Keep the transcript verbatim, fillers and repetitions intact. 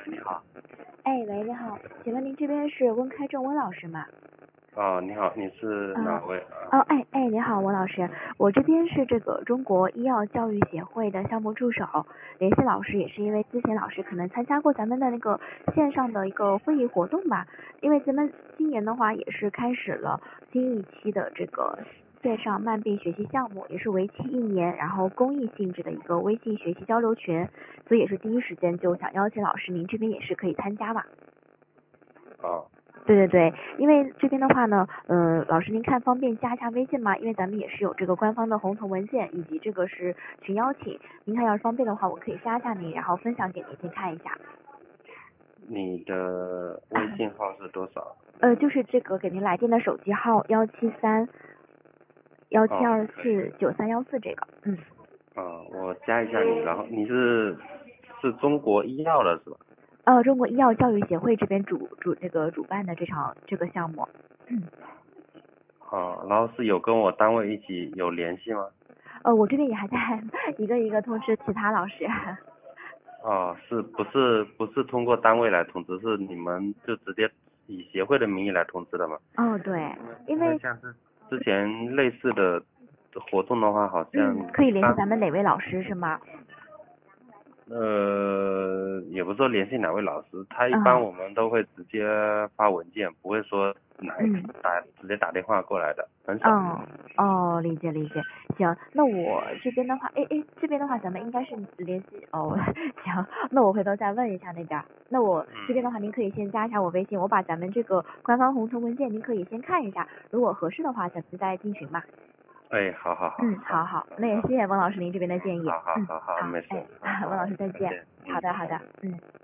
你好。 哎，喂，你好，请问您这边是温开正温老师吗？ 哦，你好，你是哪位啊？ 哦，哎哎，你好，温老师，我这边是这个中国医药教育协会的项目助手，联系老师也是因为之前老师可能参加过咱们的那个线上的一个会议活动吧，因为咱们今年的话也是开始了新一期的这个线上慢病学习项目，也是为期一年，然后公益性质的一个微信学习交流群，所以也是第一时间就想邀请老师，您这边也是可以参加嘛？ 哦。 对对对，因为这边的话呢，嗯，老师您看方便加一下微信吗？因为咱们也是有这个官方的红头文件，以及这个是群邀请，您看要是方便的话，我可以加一下您，然后分享给您先看一下。 你的微信号是多少？ 呃，就是这个给您来电的手机号幺七三幺七二四九三幺四这个，嗯。 啊，我加一下你，然后你是是中国医药的是吧？ 呃，中国医药教育协会这边主主这个主办的这场这个项目。嗯。 哦，然后是有跟我单位一起有联系吗？ 呃，我这边也还在一个一个通知其他老师。 哦，是不是不是通过单位来通知，是你们就直接以协会的名义来通知的吗？ 哦，对，因为像是之前类似的活动的话，好像、 嗯、可以联系咱们哪位老师是吗？ 呃，也不是说联系哪位老师，他一般嗯我们都会直接发文件，不会说哪嗯打直接打电话过来的，很少。 哦哦，理解理解，行，那我这边的话，哎哎，这边的话咱们应该是联系哦，行，那我回头再问一下那边。那我这边的话，您可以先加一下我微信，我把咱们这个官方红头文件您可以先看一下，如果合适的话，咱们再进群嘛。 哎，好好好。 嗯，好好，那也谢谢温老师您这边的建议。 好好嗯， 好好， 好， 没事。 哎，温老师再见。 再见。 好的好的，嗯。